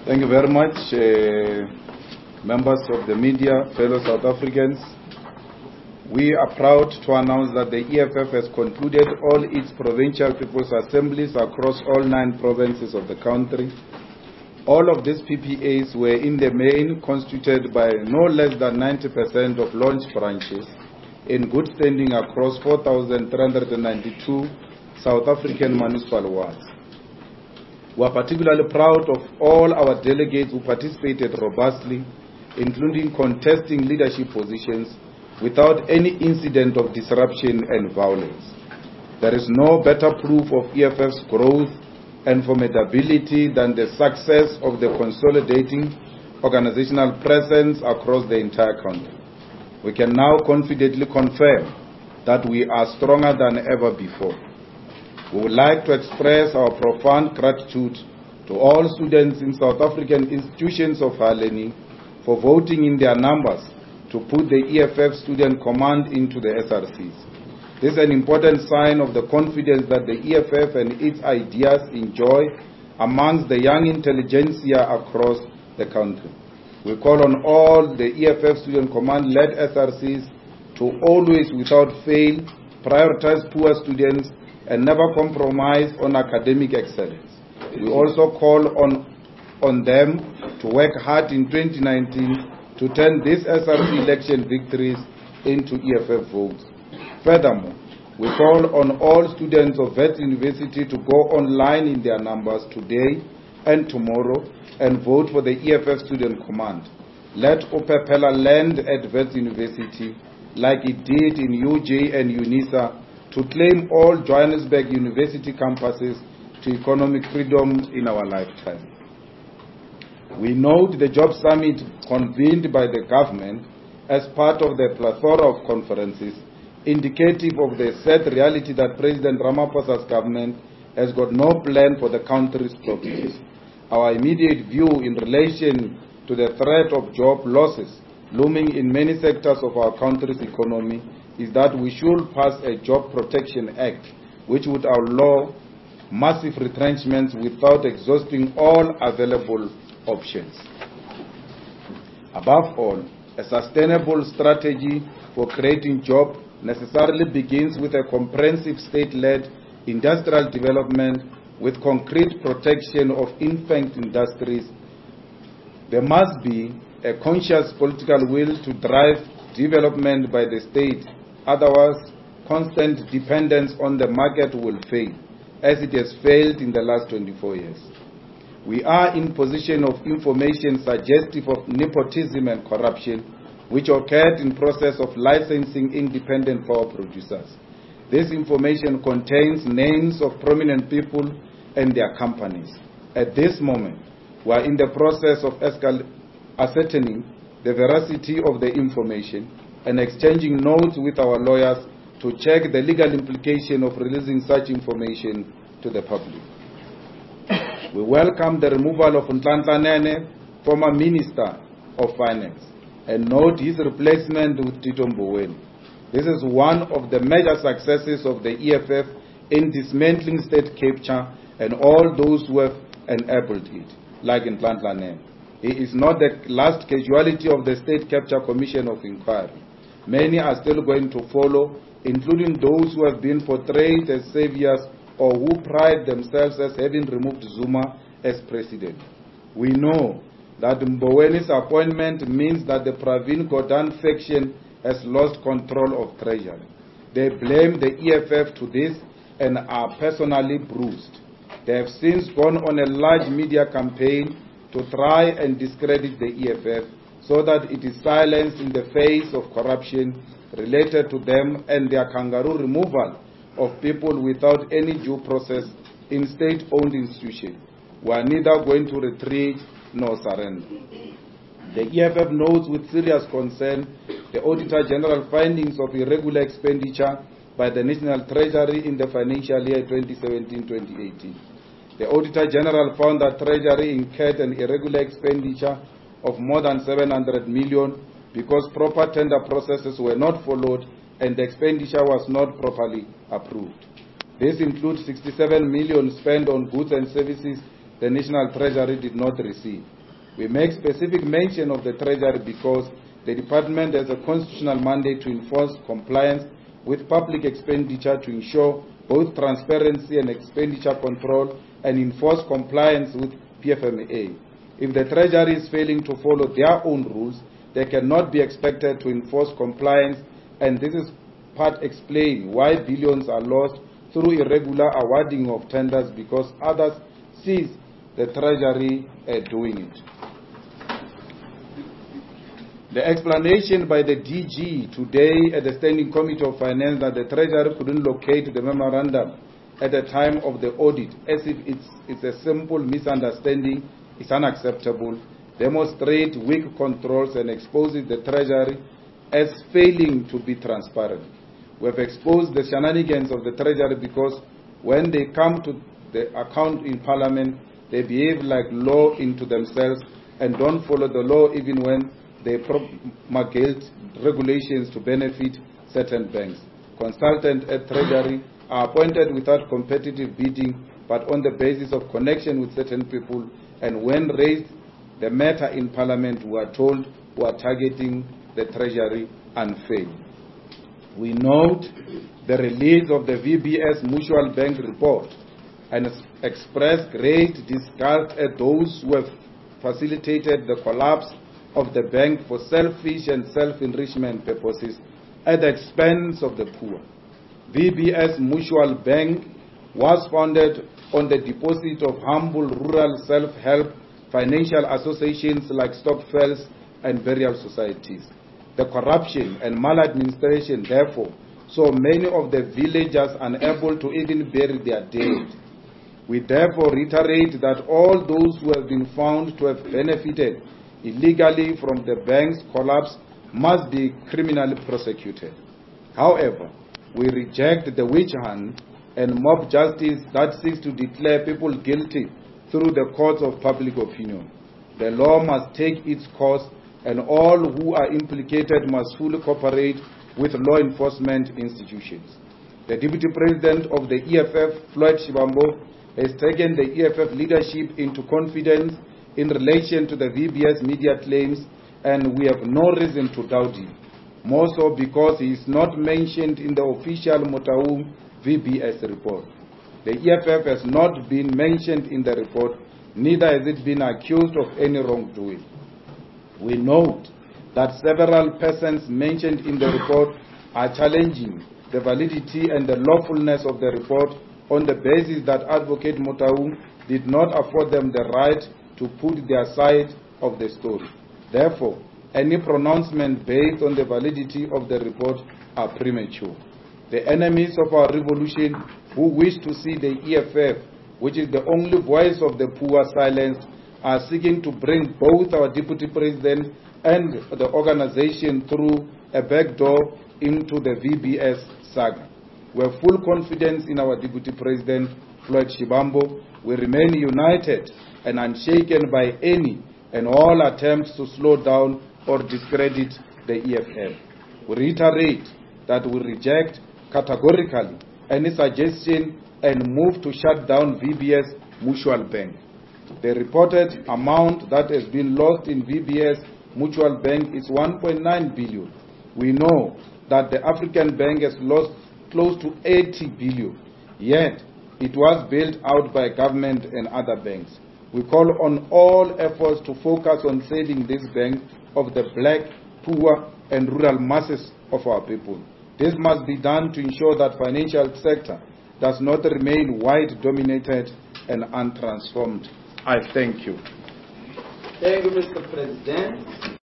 Thank you very much, members of the media, fellow South Africans. We are proud to announce that the EFF has concluded all its provincial people's assemblies across all 9 provinces of the country. All of these PPAs were in the main constituted by no less than 90% of launch branches in good standing across 4,392 South African municipal wards. We are particularly proud of all our delegates who participated robustly, including contesting leadership positions without any incident of disruption and violence. There is no better proof of EFF's growth and formidability than the success of the consolidating organizational presence across the entire country. We can now confidently confirm that we are stronger than ever before. We would like to express our profound gratitude to all students in South African institutions of higher learning for voting in their numbers to put the EFF Student Command into the SRCs. This is an important sign of the confidence that the EFF and its ideas enjoy amongst the young intelligentsia across the country. We call on all the EFF Student Command-led SRCs to always, without fail, prioritize poor students and never compromise on academic excellence. We also call on them to work hard in 2019 to turn these SRC election victories into EFF votes. Furthermore, we call on all students of Wits University to go online in their numbers today and tomorrow and vote for the EFF Student Command. Let Opepela land at Wits University like it did in UJ and UNISA to claim all Johannesburg University campuses to economic freedom in our lifetime. We note the Job Summit convened by the government as part of the plethora of conferences, indicative of the sad reality that President Ramaphosa's government has got no plan for the country's problems. Our immediate view in relation to the threat of job losses looming in many sectors of our country's economy is that we should pass a Job Protection Act which would outlaw massive retrenchments without exhausting all available options. Above all, a sustainable strategy for creating jobs necessarily begins with a comprehensive state-led industrial development with concrete protection of infant industries. There must be a conscious political will to drive development by the state. Otherwise, constant dependence on the market will fail, as it has failed in the last 24 years. We are in possession of information suggestive of nepotism and corruption, which occurred in process of licensing independent power producers. This information contains names of prominent people and their companies. At this moment, we are in the process of ascertaining the veracity of the information and exchanging notes with our lawyers to check the legal implication of releasing such information to the public. We welcome the removal of Nhlanhla Nene, former Minister of Finance, and note his replacement with Tito Mboweni. This is one of the major successes of the EFF in dismantling state capture and all those who have enabled it, like Nhlanhla Nene. He is not the last casualty of the State Capture Commission of Inquiry. Many are still going to follow, including those who have been portrayed as saviors or who pride themselves as having removed Zuma as president. We know that Mboweni's appointment means that the Pravin Gordhan faction has lost control of Treasury. They blame the EFF to this and are personally bruised. They have since gone on a large media campaign to try and discredit the EFF so that it is silenced in the face of corruption related to them and their kangaroo removal of people without any due process in state-owned institutions. We are neither going to retreat nor surrender. The EFF notes with serious concern the Auditor General findings of irregular expenditure by the National Treasury in the financial year 2017-2018. The Auditor General found that Treasury incurred an irregular expenditure of more than 700 million because proper tender processes were not followed and the expenditure was not properly approved. This includes 67 million spent on goods and services the National Treasury did not receive. We make specific mention of the Treasury because the department has a constitutional mandate to enforce compliance with public expenditure to ensure both transparency and expenditure control and enforce compliance with PFMA. If the Treasury is failing to follow their own rules, they cannot be expected to enforce compliance, and this is part explain why billions are lost through irregular awarding of tenders because others sees the Treasury doing it. The explanation by the DG today at the Standing Committee of Finance that the Treasury couldn't locate the memorandum at the time of the audit as if it's a simple misunderstanding is unacceptable, demonstrate weak controls and exposes the Treasury as failing to be transparent. We have exposed the shenanigans of the Treasury because when they come to the account in Parliament, they behave like law into themselves and don't follow the law even when they promulgate regulations to benefit certain banks. Consultants at Treasury are appointed without competitive bidding, but on the basis of connection with certain people, and when raised the matter in Parliament, we are told we are targeting the Treasury unfairly. We note the release of the VBS Mutual Bank report and express great disgust at those who have facilitated the collapse of the bank for selfish and self-enrichment purposes at the expense of the poor. VBS Mutual Bank was founded on the deposit of humble rural self-help financial associations like Stokvels and burial societies. The corruption and maladministration, therefore, saw many of the villagers unable to even bury their dead. We therefore reiterate that all those who have been found to have benefited illegally from the bank's collapse must be criminally prosecuted. However, we reject the witch hunt and mob justice that seeks to declare people guilty through the courts of public opinion. The law must take its course, and all who are implicated must fully cooperate with law enforcement institutions. The Deputy President of the EFF, Floyd Shivambu, has taken the EFF leadership into confidence in relation to the VBS media claims, and we have no reason to doubt him, more so because he is not mentioned in the official Motaung VBS report. The EFF has not been mentioned in the report, neither has it been accused of any wrongdoing. We note that several persons mentioned in the report are challenging the validity and the lawfulness of the report on the basis that Advocate Motaung did not afford them the right to put their side of the story. Therefore, any pronouncement based on the validity of the report are premature. The enemies of our revolution who wish to see the EFF, which is the only voice of the poor, silenced, are seeking to bring both our Deputy President and the organization through a back door into the VBS saga. We have full confidence in our Deputy President, Floyd Shivambu. We remain united and unshaken by any and all attempts to slow down or discredit the EFF. We reiterate that we reject categorically any suggestion and move to shut down VBS Mutual Bank. The reported amount that has been lost in VBS Mutual Bank is 1.9 billion. We know that the African Bank has lost close to 80 billion, yet it was bailed out by government and other banks. We call on all efforts to focus on saving this bank of the black, poor, and rural masses of our people. This must be done to ensure that financial sector does not remain white-dominated and untransformed. I thank you. Thank you, Mr. President.